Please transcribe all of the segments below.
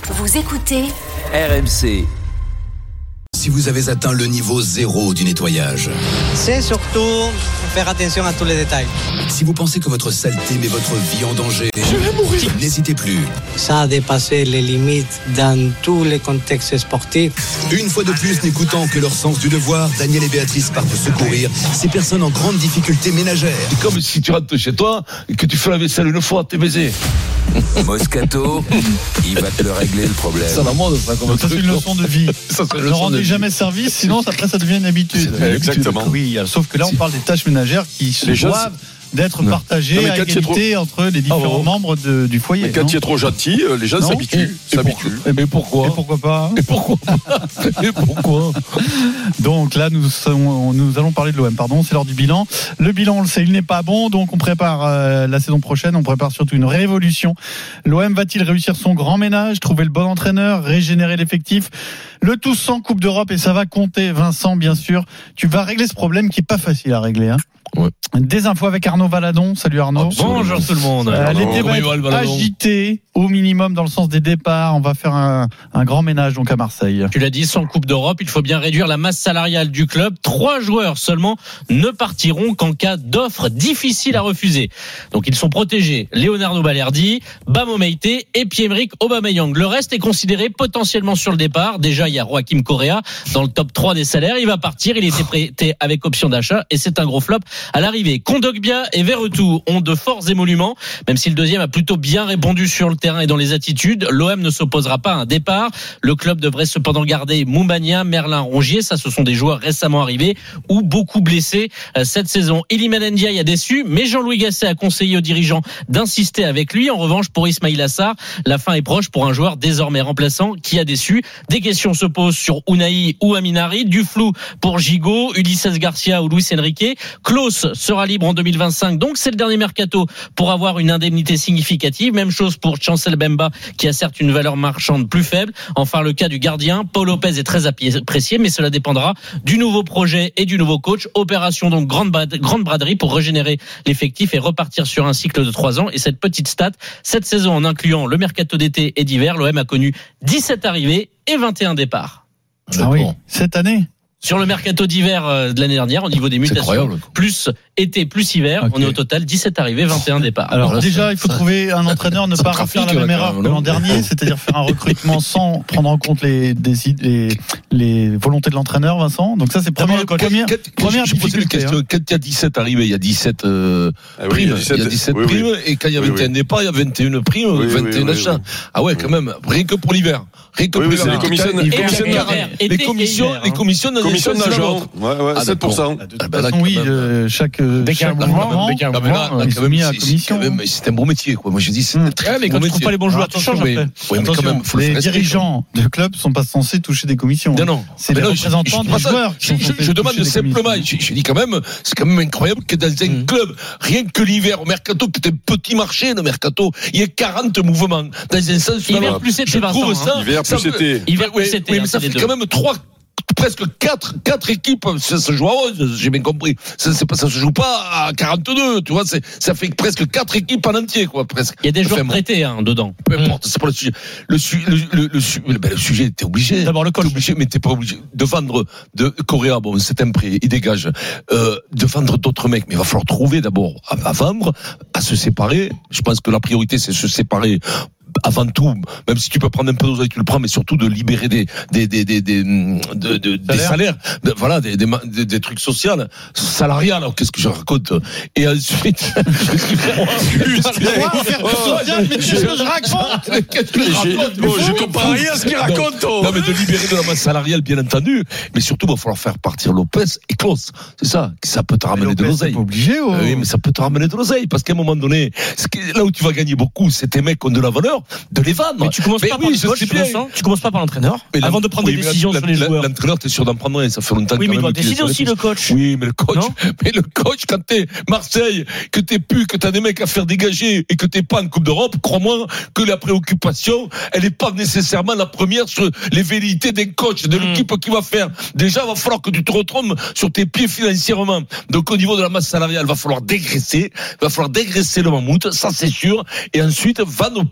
Vous écoutez RMC. Si vous avez atteint le niveau 0 du nettoyage, c'est surtout faire attention à tous les détails. Si vous pensez que votre saleté met votre vie en danger, je vais mourir, n'hésitez plus. Ça a dépassé les limites dans tous les contextes sportifs. Une fois de plus, n'écoutant que leur sens du devoir, Daniel et Béatrice partent secourir ces personnes en grande difficulté ménagère. C'est comme si tu rentres chez toi et que tu fais la vaisselle une fois, t'es baisé. Moscato, il va te le régler le problème. C'est la mode, ça, comme ça, c'est une leçon de vie. Ne rendez jamais service, sinon après ça devient une habitude. Exactement. Oui, sauf que là on parle des tâches ménagères qui se doivent d'être partagées à égalité entre les différents membres du foyer. Mais quand tu es trop gentil, les gens s'habituent. Mais pourquoi ? Et pourquoi pas ? Et pourquoi ? Donc là, nous allons parler de l'OM. Pardon, c'est l'heure du bilan. Le bilan, on le sait, il n'est pas bon. Donc on prépare la saison prochaine. On prépare surtout une révolution. L'OM va-t-il réussir son grand ménage, trouver le bon entraîneur, régénérer l'effectif ? Le tout sans Coupe d'Europe, et ça va compter. Vincent, bien sûr, tu vas régler ce problème qui est pas facile à régler. Ouais. Des infos avec Arnaud Valadon. Salut Arnaud. Bonjour tout le monde. L'été va être agité au minimum dans le sens des départs. On va faire un grand ménage donc à Marseille. Tu l'as dit, sans Coupe d'Europe, il faut bien réduire la masse salariale du club. 3 joueurs seulement ne partiront qu'en cas d'offre difficile à refuser. Donc ils sont protégés. Leonardo Balerdi, Bamo Meïté et Pierre-Emerick Aubameyang. Le reste est considéré potentiellement sur le départ. Déjà, il y a Joaquim Correa dans le top 3 des salaires. Il va partir. Il était prêté avec option d'achat et c'est un gros flop à l'arrivée. Kondogbia et Verretou ont de forts émoluments, même si le deuxième a plutôt bien répondu sur le terrain et dans les attitudes. L'OM ne s'opposera pas à un départ. Le club devrait cependant garder Moumania, Merlin, Rongier. Ça, ce sont des joueurs récemment arrivés ou beaucoup blessés cette saison. Iliman Ndiaye a déçu, mais Jean-Louis Gasset a conseillé aux dirigeants d'insister avec lui. En revanche, pour Ismaïla Sarr, la fin est proche pour un joueur désormais remplaçant qui a déçu. Des questions se posent sur Unai ou Aminari, du flou pour Gigot, Ulises Garcia ou Luis Enrique. Klose sera libre en 2025, donc c'est le dernier mercato pour avoir une indemnité significative. Même chose pour Chancel Bemba, qui a certes une valeur marchande plus faible. Enfin, le cas du gardien, Paul Lopez est très apprécié, mais cela dépendra du nouveau projet et du nouveau coach. Opération donc grande braderie pour régénérer l'effectif et repartir sur un cycle de 3 ans. Et cette petite stat, cette saison en incluant le mercato d'été et d'hiver, l'OM a connu 17 arrivées et 21 départs. Ah oui, cette année. Sur le mercato d'hiver de l'année dernière, au niveau des mutations, plus été, plus hiver, okay. On est au total 17 arrivés, 21 départs. Alors déjà, il faut trouver un entraîneur, ne pas refaire la même erreur que l'an dernier, c'est-à-dire faire un recrutement sans prendre en compte les volontés de l'entraîneur, Vincent. Donc ça, c'est première difficulté. Quand il y a 17 arrivés, il y a 17 primes. Il y a 17 primes, et quand il y a 21 départs, il y a 21 primes, 21 achats. Ah ouais, quand même, rien que pour l'hiver. Rien que pour l'hiver. Les commissions d'agents. 7%. De toute façon, oui, chaque mouvement est soumis à la commission. C'est un bon métier, quoi. Moi, je dis, c'est très mais quand tu trouves pas les bons joueurs, tu changes après. Les dirigeants de clubs sont pas censés toucher des commissions. Non. C'est les représentants des joueurs qui sont censés toucher des commissions. Je demande simplement, je dis quand même, c'est quand même incroyable que dans un club, rien que l'hiver, au mercato, qui est un petit marché, le mercato, il y a 40 mouvements. Dans un sens, hiver plus été, Vincent. Hiver plus été. Oui, mais ça fait quand même presque 4 équipes, ça se joue à 11, j'ai bien compris. Ça se joue pas à 42, tu vois, ça fait presque 4 équipes en entier, quoi, presque. Il y a des joueurs prêtés, dedans. Peu importe, c'est pas le sujet. Le sujet, t'es obligé. D'abord le coach. Mais t'es pas obligé de vendre de Correa, bon, c'est un prix, il dégage. De vendre d'autres mecs, mais il va falloir trouver d'abord à vendre, à se séparer. Je pense que la priorité, c'est se séparer. Avant tout, même si tu peux prendre un peu d'oseille, tu le prends, mais surtout de libérer des salaires, voilà, des trucs sociaux, salariales. Alors, qu'est-ce que je raconte? Et ensuite, je comprends rien à ce qu'il raconte. Non, mais de libérer de la masse salariale, bien entendu, mais surtout, il va falloir faire partir Lopez et Klose. C'est ça peut te ramener de l'oseille. C'est pas obligé, oui, mais ça peut te ramener de l'oseille, parce qu'à un moment donné, là où tu vas gagner beaucoup, c'est tes mecs qui ont de la valeur. De les vendre. Mais tu commences pas par le coach, tu commences pas par l'entraîneur avant de prendre des décisions sur les joueurs. L'entraîneur, t'es sûr d'en prendre un, ça fait longtemps. Oui, mais il doit décider aussi le coach. Oui, mais le coach, quand t'es Marseille, que t'as des mecs à faire dégager et que t'es pas en Coupe d'Europe, crois-moi que la préoccupation, elle est pas nécessairement la première sur les velléités d'un coach, de l'équipe qui va faire. Déjà, il va falloir que tu te retombes sur tes pieds financièrement. Donc, au niveau de la masse salariale, il va falloir dégraisser le mammouth, ça c'est sûr. Et ensuite, vendre peut-être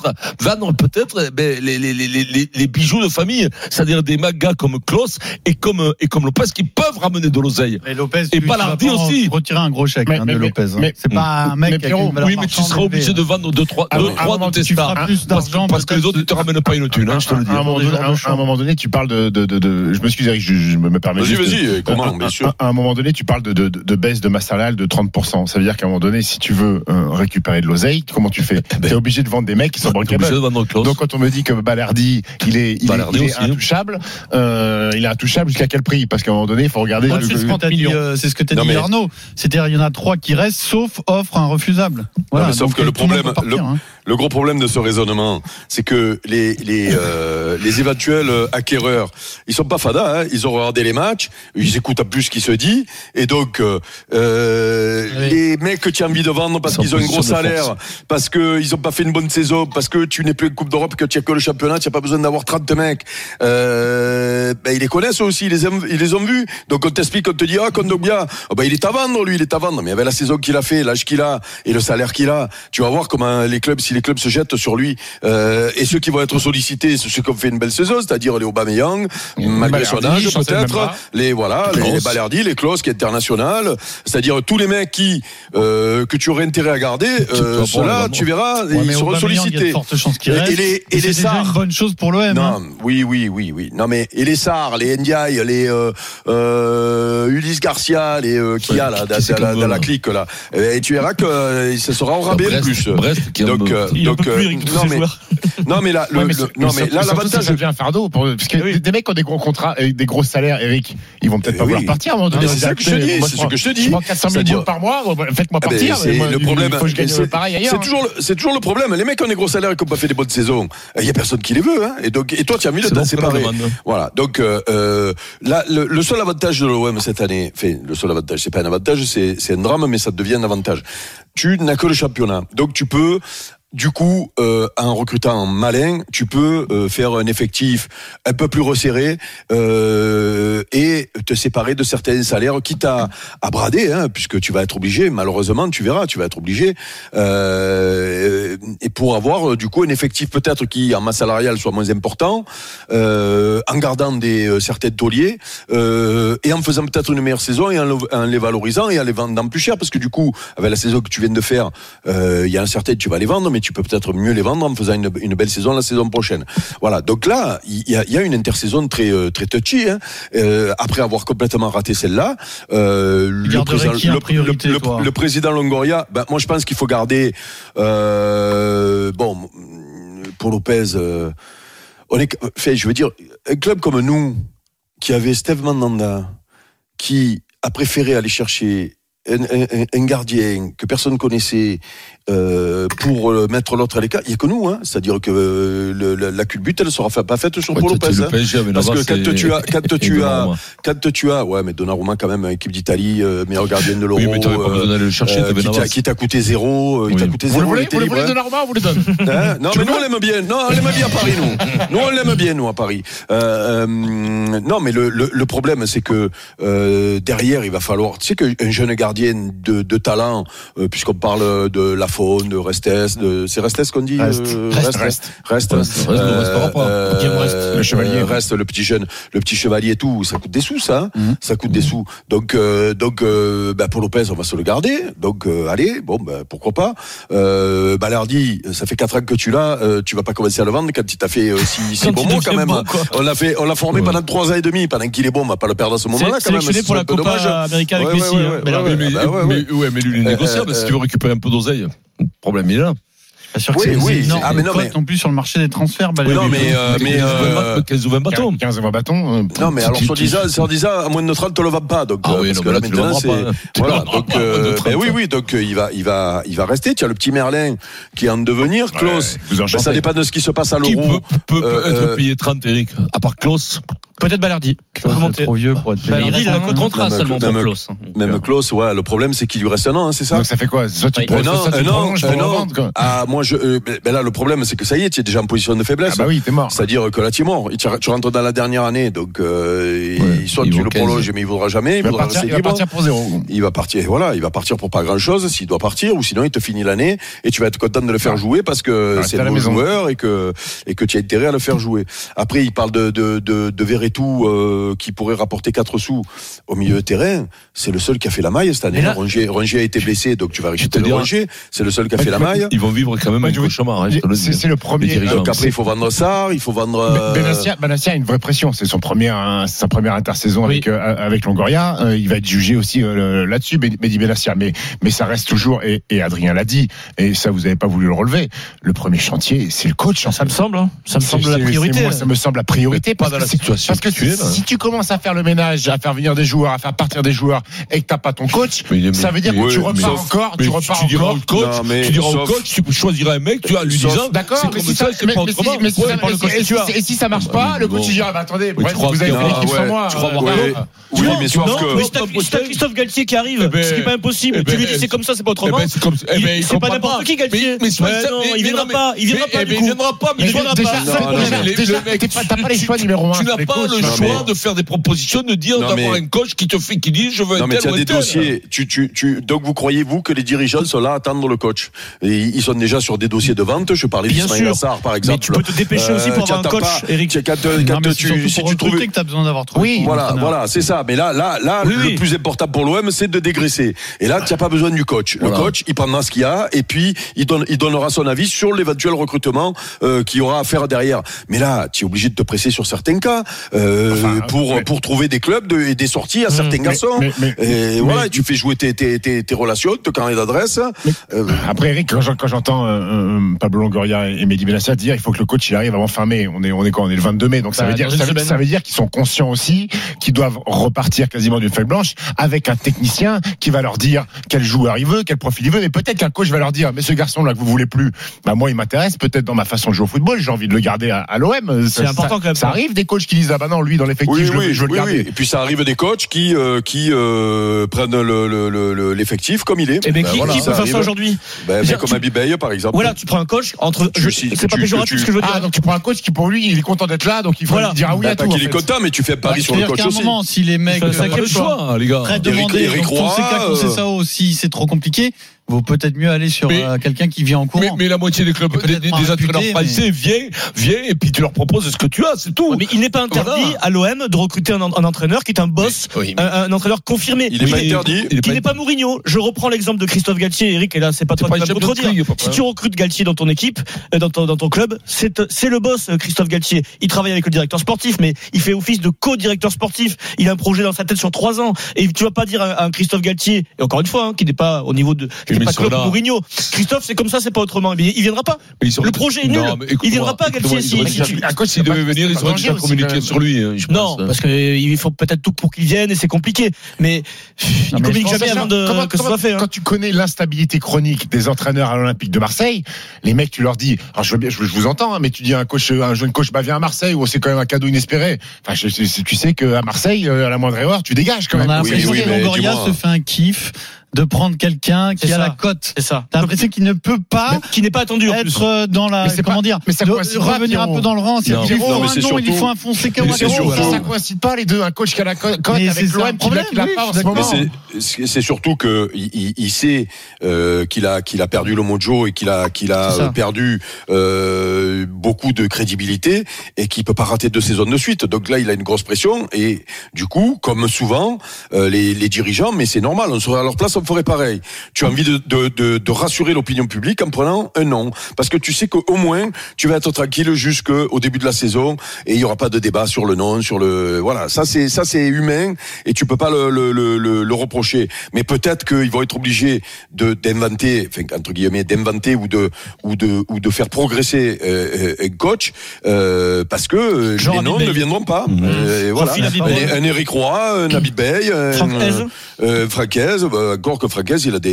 vendre peut-être les bijoux de famille, c'est-à-dire des gars comme Klose et comme Lopez qui peuvent ramener de l'oseille. Et Lopez, et Balardi aussi. Retirer un gros chèque de Lopez. Mais c'est pas un mec avec une valeur oui, mais tu seras obligé de vendre 2-3 de tes stars parce que les autres ne te ramènent pas une thune, je te le dis. À un moment donné, tu parles de je me suis Eric, je me permets. Vas-y, comment, bien sûr. À un moment donné, tu parles de baisse de masse salariale de 30%. Ça veut dire qu'à un moment donné, si tu veux récupérer de l'oseille, comment tu fais? T'es obligé de vendre des mecs qui sont bankable. Donc quand on me dit que Balardi, il est intouchable, il est intouchable jusqu'à quel prix? Parce qu'à un moment donné, il faut regarder. C'est ce que t'as dit Arnaud. C'est-à-dire, il y en a 3 qui restent, sauf offre infrefusible. Voilà. Non, sauf que le gros problème de ce raisonnement, c'est que les éventuels acquéreurs, ils sont pas fadas, hein, ils ont regardé les matchs, ils écoutent à plus ce qui se dit, et donc les mecs que tu as envie de vendre parce qu'ils ont un gros salaire, parce qu'ils ont pas fait une bonne saison, parce que tu n'es plus une Coupe d'Europe, que tu as que le championnat, tu n'as pas besoin d'avoir 30 mecs. Ils les connaissent aussi, ils les ont vus. Donc on t'explique, on te dit Kondogbia, il est à vendre, lui, il est à vendre. Mais avec la saison qu'il a fait, l'âge qu'il a et le salaire qu'il a, tu vas voir comment si les clubs se jettent sur lui. Et ceux qui vont être sollicités, c'est ceux qui ont fait une belle saison, c'est-à-dire les Aubameyang, malgré son âge peut-être, les Balardi, les Klose qui est international, c'est-à-dire tous les mecs que tu aurais intérêt à garder, ceux-là, tu verras, ils seront sollicités. Et les Sarr, c'est une bonne chose pour l'OM. Non, oui. Non mais et les Sarr, les Ndiaye, les Ulysse Garcia, les qu'il y a là dans la clique là, et tu verras que ça sera en rabais en plus. Non mais là l'avantage, ça devient un fardeau parce que des mecs qui ont des gros contrats et des gros salaires, Eric, ils vont peut-être pas vouloir partir. C'est ce que je te dis. Je prends 400 000 boules par mois, faites-moi partir. Le problème, pareil ailleurs. c'est toujours le problème. Les mecs qui ont des gros salaires et qui n'ont pas fait des bonnes saisons, il y a personne qui les veut, hein. Et toi tu as mis le temps séparé. Voilà. Donc là, le seul avantage de l'OM cette année, le seul avantage, c'est pas un avantage, c'est un drame, mais ça devient un avantage. Tu n'as que le championnat, donc tu peux. Du coup, en recrutant malin, tu peux faire un effectif un peu plus resserré et te séparer de certains salaires, quitte à brader, hein, puisque tu vas être obligé. Malheureusement, tu verras, tu vas être obligé. Et pour avoir du coup un effectif peut-être qui en masse salariale soit moins important, en gardant certains tauliers et en faisant peut-être une meilleure saison et en les valorisant et en les vendant plus cher, parce que du coup, avec la saison que tu viens de faire, il y a un certain, tu vas les vendre, mais tu peux peut-être mieux les vendre en faisant une belle saison la saison prochaine. Voilà. Donc là, il y a une intersaison très touchy, hein. Après avoir complètement raté celle-là, le président Longoria, moi je pense qu'il faut garder pour Lopez, je veux dire, un club comme nous qui avait Steve Mandanda, qui a préféré aller chercher un gardien que personne connaissait pour mettre l'autre à l'écart, il n'y a que nous, hein. C'est-à-dire que la culbute, elle ne sera pas faite sur Paul Lopez, hein. Parce que quand tu as mais Donnarumma quand même, équipe d'Italie, meilleur gardien de l'Euro, oui, mais tu n'avais pas besoin d'aller le chercher, qui t'a coûté zéro, il t'a coûté zéro. Vous voulez Donnarumma, vous le donne? Non, mais nous on l'aime bien. Non, on l'aime bien à Paris, nous on l'aime bien, nous à Paris. Non, mais le problème, c'est que derrière, il va falloir, tu sais qu'un jeune gardien de talent, puisqu'on parle de Lafond, de Restes, c'est Restes qu'on dit? Reste. Le chevalier. Reste, le petit jeune, le petit chevalier et tout, ça coûte des sous, ça. Ça coûte des sous. Donc, pour Lopez, on va se le garder. Donc, allez, pourquoi pas. Balardi, ça fait 4 ans que tu l'as, tu vas pas commencer à le vendre quand il t'a fait 6 bons mois quand même. On l'a formé pendant 3 ans et demi, pendant qu'il est bon, on va pas le perdre à ce moment-là quand même. C'est pour la Copa América avec Messi. Mais lui, il est négociable si tu veux récupérer un peu d'oseille. Le problème, il est là. Sûr que c'est non plus sur le marché des transferts. 15 ou 20 bâtons. 15 ou 20 bâtons. Non, mais alors, sur 10 ans, à moins de 30, on le vend pas. Donc, parce que là, maintenant, c'est. Voilà. Donc, donc, il va rester. Tu as le petit Merlin qui est en devenir. Klose. Ça dépend de ce qui se passe à l'Euro. Qui peut être payé 30, Eric? À part Klose. Peut-être Balerdi. C'est trop vieux pour être payé. Balerdi, il a un contrat seulement pour Klaus. Même Klaus, ouais, le problème c'est qu'il lui reste un an, c'est ça? Donc ça fait quoi? Soit tu moi là le problème c'est que ça y est, tu es déjà en position de faiblesse. Ah bah oui, t'es mort. C'est-à-dire que là tu es mort. Tu rentres dans la dernière année, donc soit tu le prolonges mais il vaudra jamais, il va partir pour zéro. Il va partir pour pas grand-chose s'il doit partir, ou sinon il te finit l'année et tu vas être content de le faire jouer parce que c'est un bon joueur et que tu as intérêt à le faire jouer. Après il parle de Verretou qui pourrait rapporter 4 sous au milieu de terrain. C'est le seul qui a fait la maille cette année. Rongier a été blessé, donc tu vas récupérer Rongier. C'est le seul qui a fait la maille. Ils vont vivre quand même un cauchemar. C'est le premier. Donc après il faut vendre Sarr, il faut vendre. Benassia a une vraie pression. C'est sa première intersaison avec Longoria. Il va être jugé aussi là-dessus, Mehdi Benassia. Mais ça reste toujours, et Adrien l'a dit, et ça vous n'avez pas voulu le relever. Le premier chantier, c'est le coach. Ça me semble. Ça me semble la priorité. Moi, ça me semble la priorité. Pas dans la situation. Parce que si tu commences à faire le ménage, à faire venir des joueurs, à faire partir des joueurs, et que t'as pas ton coach, ça veut dire que tu repars encore. Tu diras au coach, tu choisiras un mec, tu as lui disant, d'accord, c'est comme ça, c'est pas autrement. Et si ça marche pas, le coach il dira, attendez, vous avez fait l'équipe sans moi. Oui, mais sauf que. Si t'as Christophe Galtier qui arrive, ce qui est pas impossible, tu lui dis c'est comme ça, c'est pas autrement. C'est pas n'importe qui Galtier. Il viendra pas. Il viendra pas. T'as pas les choix numéro 1. Tu n'as pas le choix de faire des propositions, de dire d'avoir un coach qui dit je veux un tel. Non mais tu as des dossiers. Donc vous croyez-vous que les dirigeants sont là à attendre le coach? Et ils sont déjà sur des dossiers de vente. Je parlais d'Ismaïla Sarr par exemple. Mais tu peux te dépêcher aussi pour avoir un coach, Eric. Si tu trouves que t'as besoin d'avoir trouvé. Oui, voilà, c'est ça. Mais là, le plus important pour l'OM, c'est de dégraisser. Et là, tu n'as pas besoin du coach. Le coach, il prendra ce qu'il y a et puis il donnera son avis sur l'éventuel recrutement qu'il y aura à faire derrière. Mais là, tu es obligé de te presser sur certains cas pour trouver des clubs et des sorties à certains garçons. Et voilà, tu fais jouer tes relations, tes carnets d'adresse. Après, Eric, quand j'entends Pablo Longoria et Mehdi Benassia dire il faut que le coach il arrive avant fin mai. On est quoi? On est le 22 mai, donc ça veut dire qu'ils sont conscients aussi qu'ils doivent repartir quasiment d'une feuille blanche avec un technicien qui va leur dire quel joueur il veut, quel profil il veut. Mais peut-être qu'un coach va leur dire mais ce garçon là que vous voulez plus, moi il m'intéresse peut-être dans ma façon de jouer au football, j'ai envie de le garder à l'OM. C'est important quand même. Ça arrive des coachs qui disent non lui dans l'effectif je veux le garder. Et puis ça arrive des coachs qui prennent l'effectif comme il est. Et qui peut faire ça aujourd'hui? Comme Abibey par exemple. Voilà, tu prends un coach c'est pas péjoratif ce que je veux dire. Donc tu prends un coach qui pour lui il est content d'être là, donc il faut lui dire oui à tout. Il est content, mais tu fais pari sur le coach aussi. Si les mecs quel choix les gars. Eric Roy, si c'est trop compliqué, vaut peut-être mieux aller sur quelqu'un qui vient en courant. Mais la moitié des clubs, des entraîneurs français viennent et puis tu leur proposes ce que tu as, c'est tout. Mais il n'est pas interdit à l'OM de recruter un entraîneur qui est un boss, un entraîneur confirmé. Il n'est pas interdit. Qui n'est pas Mourinho. Je reprends l'exemple de Christophe Galtier, Eric, et là c'est pas toi qui vas me contredire. Si tu recrutes Galtier dans ton équipe, dans ton club, c'est le boss Christophe Galtier. Il travaille avec le directeur sportif, mais il fait office de co-directeur sportif. Il a un projet dans sa tête sur 3 ans. Et tu vas pas dire à un Christophe Galtier, et encore une fois, qui n'est pas au niveau de pas Klopp ou Mourinho. Christophe, c'est comme ça, c'est pas autrement. Mais il viendra pas. Le projet est nul. Il viendra pas, Galtier. À quoi s'il devait venir, ils auraient déjà communiqué sur lui. Non, parce qu'il faut peut-être tout pour qu'il vienne et c'est compliqué. Mais il communique jamais avant que ce soit fait. Quand tu connais l'instabilité chronique des entraîneurs à l'Olympique de Marseille, les mecs, tu leur dis, alors je vous entends, mais tu dis un jeune coach vient à Marseille où c'est quand même un cadeau inespéré. Enfin, tu sais qu'à Marseille, à la moindre erreur, tu dégages quand même. On a l'impression que Longoria se fait un kiff de prendre quelqu'un qui a la cote. C'est ça. T'as l'impression qu'il ne peut pas, qui n'est pas attendu être dans la, comment dire, revenir un peu dans le rang. C'est il faut un Fonseca. Ça coïncide pas les deux. Un coach qui a la cote avec l'OM qui l'a pas en ce moment. C'est surtout que il sait qu'il a perdu le mojo et qu'il a perdu beaucoup de crédibilité et qu'il peut pas rater 2 saisons de suite. Donc là, il a une grosse pression et du coup, comme souvent, les dirigeants, mais c'est normal, on serait à leur place, on ferait pareil. Tu as envie de rassurer l'opinion publique en prenant un nom. Parce que tu sais qu'au moins, tu vas être tranquille jusqu'au début de la saison et il n'y aura pas de débat sur le nom, voilà. Ça, c'est humain et tu peux pas le reprocher. Mais peut-être qu'ils vont être obligés d'inventer, enfin, entre guillemets, ou de faire progresser un coach, parce que les noms ne viendront pas. Voilà. Un Eric Roy, un Abibey, Francaise, d'accord que Francaise, il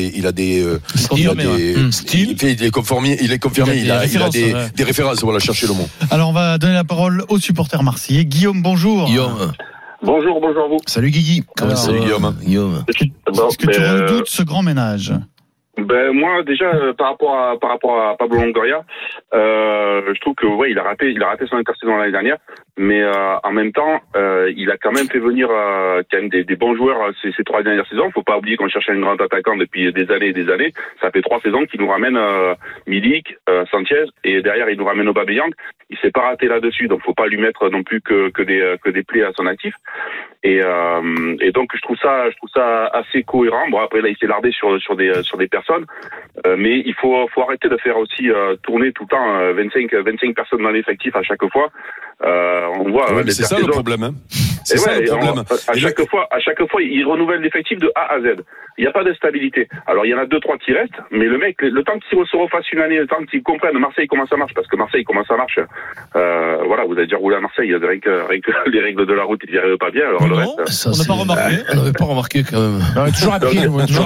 est confirmé, il a des références, voilà, chercher le mot. Alors, on va donner la parole aux supporters marseillais. Guillaume, bonjour. Guillaume. Bonjour à vous. Salut Guigui. Salut Guillaume. Est-ce que tu redoutes ce grand ménage? Moi déjà par rapport à Pablo Longoria, je trouve que il a raté son intersaison l'année dernière, mais en même temps il a quand même fait venir quand même des bons joueurs ces 3 dernières saisons. Faut pas oublier qu'on cherchait un grand attaquant depuis des années et des années. Ça fait 3 saisons qu'il nous ramène Milik, Sanchez, et derrière il nous ramène Aubameyang. Il s'est pas raté là-dessus, donc faut pas lui mettre non plus que des plaies à son actif. Et donc je trouve ça assez cohérent. Bon, après là il s'est lardé sur des personnes, mais il faut arrêter de faire aussi tourner tout le temps 25 personnes dans l'effectif à chaque fois. On voit c'est ça le problème, hein. C'est ça le problème. À chaque fois il renouvelle l'effectif de A à Z. Il n'y a pas de stabilité. Alors il y en a 2-3 qui restent, mais le mec, le temps qu'il se refasse une année, le temps qu'il comprenne Marseille comment ça marche, parce que Marseille comment ça marche, voilà, vous avez déjà roulé à Marseille, rien que les règles de la route, ils n'y arrivent pas bien. Alors non, on n'a pas remarqué. On n'avait pas remarqué quand même. On a toujours appris.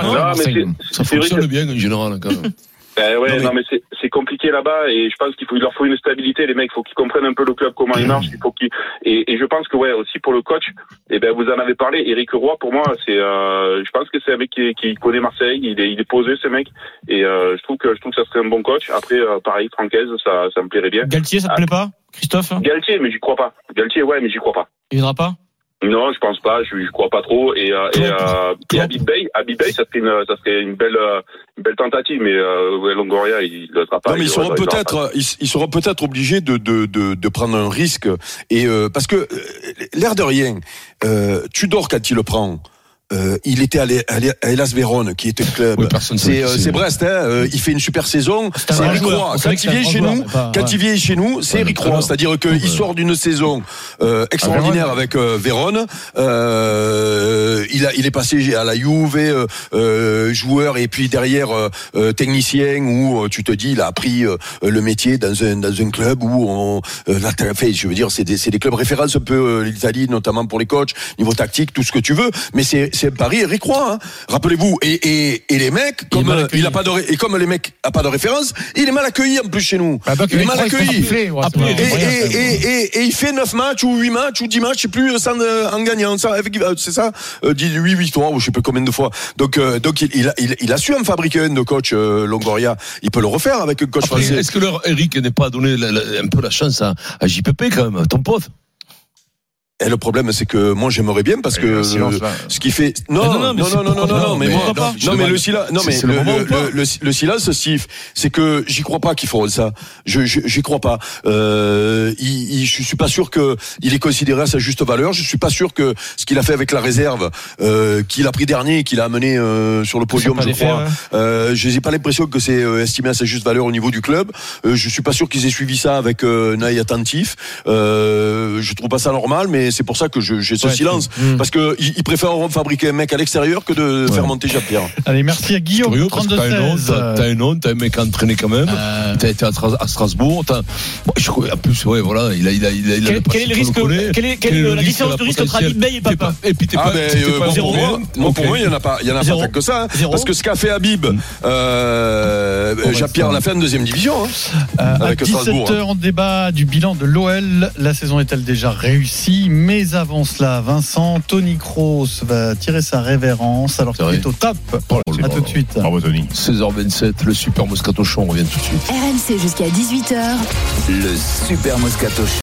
Ça fonctionne bien en général quand même. Mais c'est compliqué là-bas, et je pense il leur faut une stabilité, les mecs. Il faut qu'ils comprennent un peu le club, comment il marche. Et je pense que aussi pour le coach, vous en avez parlé, Éric Roy, pour moi je pense que c'est un mec qui connaît Marseille, il est posé, ce mec, et je trouve que ça serait un bon coach. Après pareil, Francaise, ça me plairait bien. Galtier, ça te plaît pas, Christophe? Galtier, mais j'y crois pas. Galtier, mais j'y crois pas. Il viendra pas? Non, je pense pas, je crois pas trop. Et Habib Bey, ça serait une belle tentative, mais Longoria, il le fera pas. Non, mais ils seront peut-être obligés de prendre un risque, et parce que l'air de rien, Tudor, quand il le prend, il était à Hellas Vérone, qui était le club. Oui, c'est Brest, hein. Il fait une super saison. C'est Eric Roy. Quand il vient chez nous, c'est Eric Roy. C'est-à-dire qu'il sort d'une saison extraordinaire avec Vérone. Il est passé à la Juve, joueur, et puis derrière technicien, où tu te dis, il a appris le métier dans un club où je veux dire, c'est des clubs références un peu, l'Italie, notamment pour les coachs, niveau tactique, tout ce que tu veux. Mais c'est Paris, Eric Roy, hein. Rappelez-vous. Et les mecs, comme les mecs a pas de référence, il est mal accueilli en plus chez nous. Il est mal accueilli. Et il fait 9 matchs ou 8 matchs ou 10 matchs, je sais plus, en gagnant. C'est ça, 8 victoires, ou je sais pas combien de fois. Donc il a su en fabriquer un de coach, Longoria. Il peut le refaire avec un coach français. Est-ce que Eric n'est pas donné un peu la chance à JPP quand même, ton pote? Et le problème, c'est que moi, j'aimerais bien, parce que ce qui fait, le silence, Steve, c'est que j'y crois pas qu'ils feront ça. J'y crois pas. Je suis pas sûr que il est considéré à sa juste valeur. Je suis pas sûr que ce qu'il a fait avec la réserve, qu'il a pris dernier, qu'il a amené sur le podium, je crois. Je n'ai pas l'impression que c'est estimé à sa juste valeur au niveau du club. Je suis pas sûr qu'ils aient suivi ça avec un œil attentif. Je trouve pas ça normal, mais c'est pour ça que j'ai ce silence, parce que ils préfèrent fabriquer un mec à l'extérieur que de faire monter Jean-Pierre. Allez, merci à Guillaume. Curieux, parce que t'as un mec entraîné quand même. T'as été à Strasbourg. En plus, voilà, il a. Quel est le risque? Quelle est la différence de risque entre Habib Bey et Papa? Et puis pour moi, il y en a pas tant que ça, parce que ce qu'a fait Habib, Jean-Pierre l'a fait en deuxième division, avec Strasbourg. 17h, on débat du bilan de l'OL. La saison est-elle déjà réussie? Mais avant cela, Vincent, Tony Kroos va tirer sa révérence alors qu'il est au top. À tout de suite. Bravo Tony. 16h27, le Super Moscato Show, on revient tout de suite. RMC jusqu'à 18h. Le Super Moscato Show.